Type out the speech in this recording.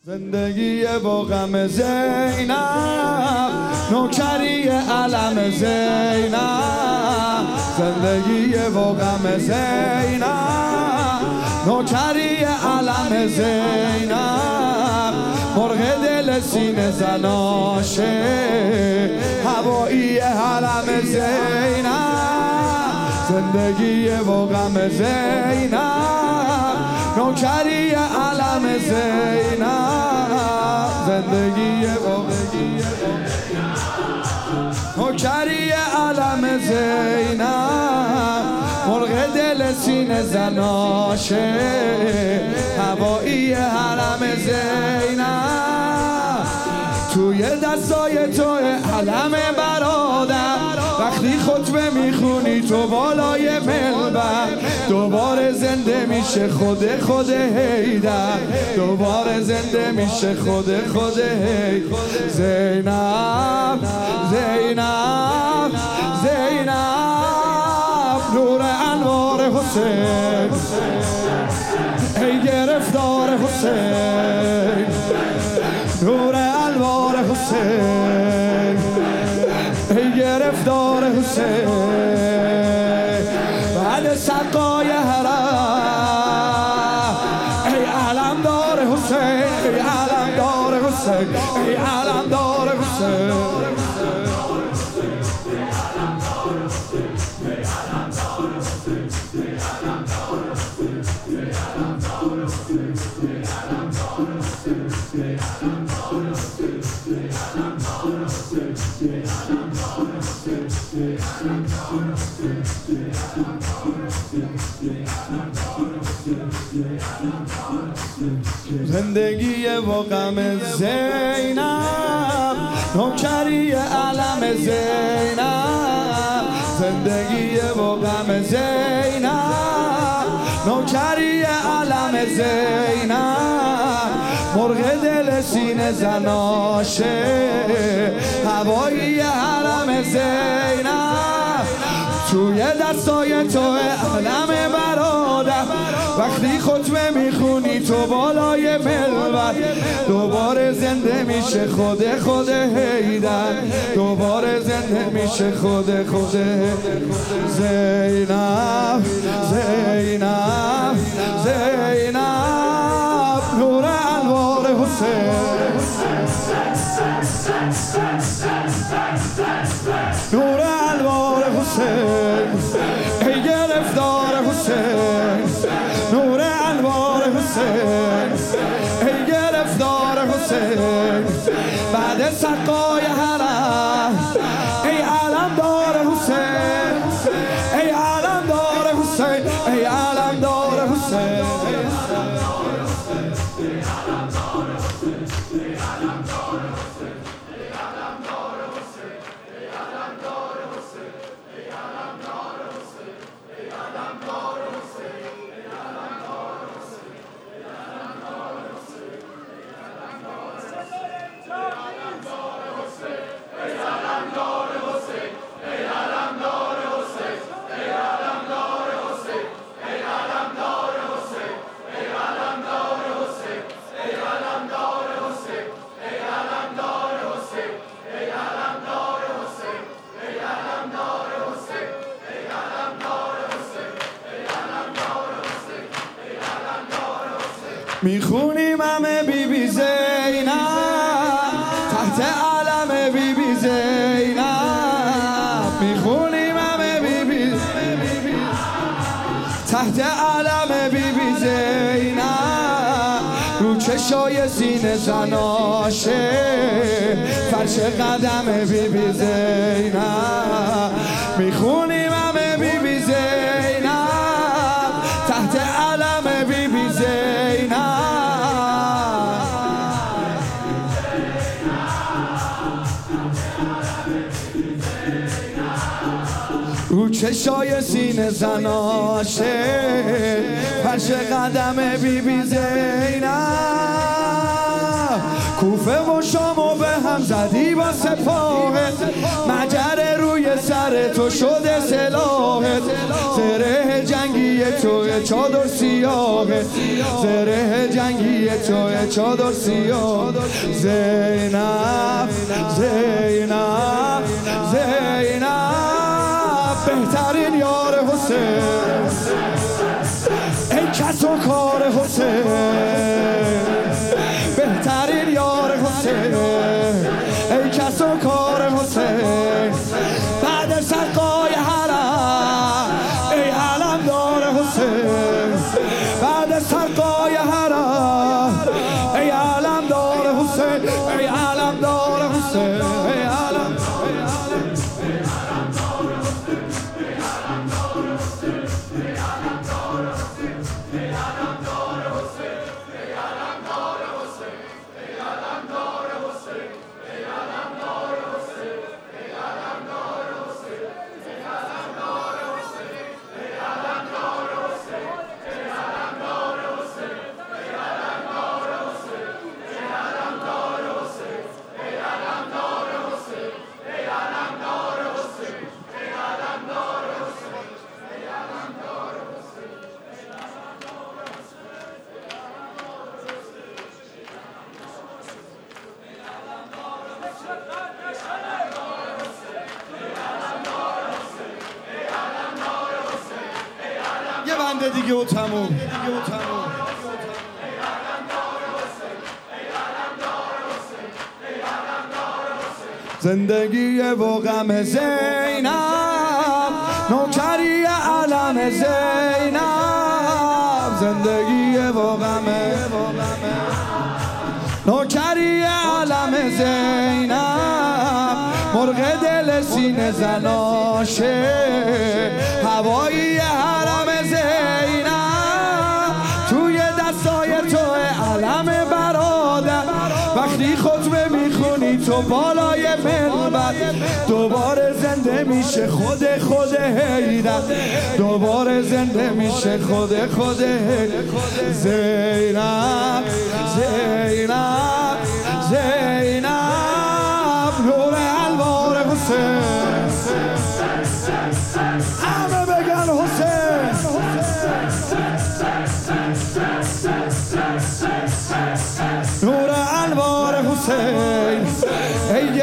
زندگی با غم زینب، نوکری علم زینب. زندگی با غم زینب، نوکری علم زینب. مرغ دل سینه زناشه، هوایی حرم زینب. زندگی با غم زینب، نوکری علم زینب. زندگی نوکری علم زینب. مرغ دل سینه زناشه، هوایی حرم زینب. توی دستای تو علم برادر، وقتی خطبه میخونی تو بالای منبر. دوباره زنده میشه خود حیدر، دوباره زنده میشه خود حیدر. زینب زینب زینب، نور انوار حسین، ای گرفتار حسین. نور انوار حسین، ای گرفتار حسین. بعد سقای حرم، ای علمدار حسین، ای علمدار حسین، ای علمدار حسین. زندگی با غم زینب، نوکری علم زینب. زندگی با غم زینب، نوکری علم زینب. مرغ دل سینه زناشه، هوایی حرم زینب. توی دستای تو علم برادر، وقتی خطبه میخونی تو بالای منبر. دوباره زنده میشه خود حیدر، دوباره زنده میشه خود زینب زینب زینب، نور انوار حسین، نور انوار حسین، ای گرفتار حسین. نور انوار حسین، ای گرفتار حسین. بعد سقای حرم، ای علمدار حسین، ای علمدار حسین، ای علمدار حسین. میخونیم همه بی بی زینب، تحت علم بی بی زینب. میخونیم همه بی بی تحت علم بی بی زینب. رو چشای سینه زناشه، فرش قدم بی بی زینب. میخونیم همه بی بی زینب، تحت علم بی بی زینب. رو چشای سینه زناشه، فرش قدم بی بی زینب. کوفه و شامو به هم زدی با سپاهت، مجر روی سر تو شده سلاحت، زره جنگی توی چادر سیاهت، زره جنگی توی چادر سیاه. زینب زینب زینب بهترین یار حسین، ای کس و کار حسین، بهترین یار حسین، ای کس و کار حسین. بعد سرقای حرم ای علمدار حسین، بعد سرقای حرم ای علمدار حسین، ای علمدار حسین، ای علم. یه بنده دیگه و تموم. زندگی و غم زینب، نوکری علم زینب، زندگی و غم نوکری علم زینب، مرغ دل سینه زناشه، هوایی حرم زینب، توی دستای تو علم برادر، وقتی خطبه میخونی تو بالای منبر، دوباره زنده میشه خود حیدر، دوباره زنده میشه خود حیدر. زینب زینب زینب نور الوار حسین، همه بگن حسین، نور الوار حسین، ای